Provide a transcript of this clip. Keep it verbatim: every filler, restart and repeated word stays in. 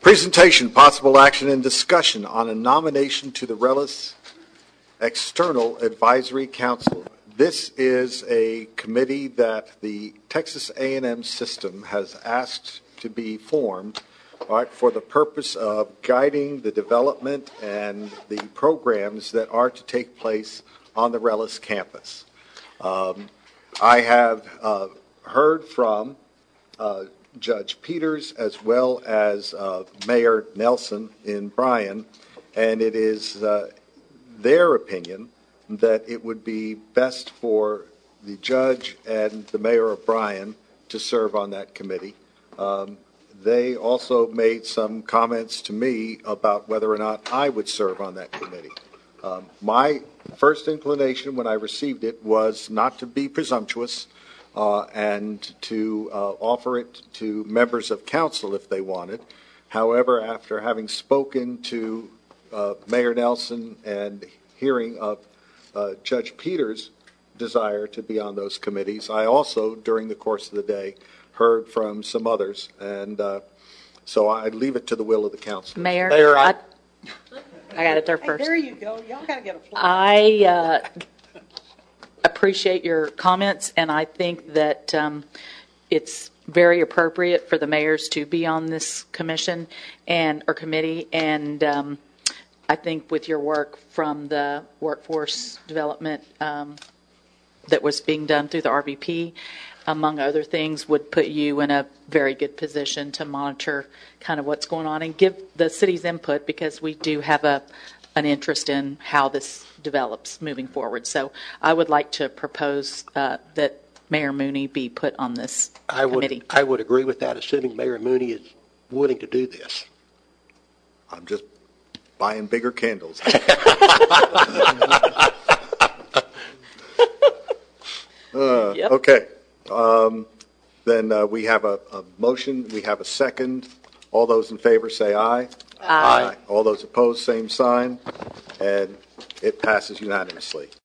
Presentation, possible action, and discussion on a nomination to the RELIS External Advisory Council. This is a committee that the Texas A and M system has asked to be formed, all right, for the purpose of guiding the development and the programs that are to take place on the RELIS campus. Um, I have uh, heard from uh, Judge Peters as well as uh, Mayor Nelson in Bryan, and it is uh, their opinion that it would be best for the judge and the mayor of Bryan to serve on that committee. Um, they also made some comments to me about whether or not I would serve on that committee. Um, my first inclination when I received it was not to be presumptuous uh, and to uh, offer it to members of council if they wanted. However, after having spoken to uh, Mayor Nelson and hearing of uh, Judge Peters' desire to be on those committees, I also, during the course of the day, heard from some others, and uh, so I leave it to the will of the council. Mayor, Mayor I, I, I got it there first. Hey, there you go. Y'all got to get a floor. I uh, appreciate your comments, and I think that um, it's very appropriate for the mayors to be on this commission and or committee, and um, I think with your work from the workforce development um, that was being done through the R V P, among other things, would put you in a very good position to monitor kind of what's going on and give the city's input, because we do have a an interest in how this develops moving forward. So I would like to propose uh, that Mayor Mooney be put on this I would, committee. I would agree with that, assuming Mayor Mooney is willing to do this. I'm just buying bigger candles. uh, Yep. Okay. Um, then uh, we have a, a motion. We have a second. All those in favor say aye. Aye. All those opposed, same sign. And it passes unanimously.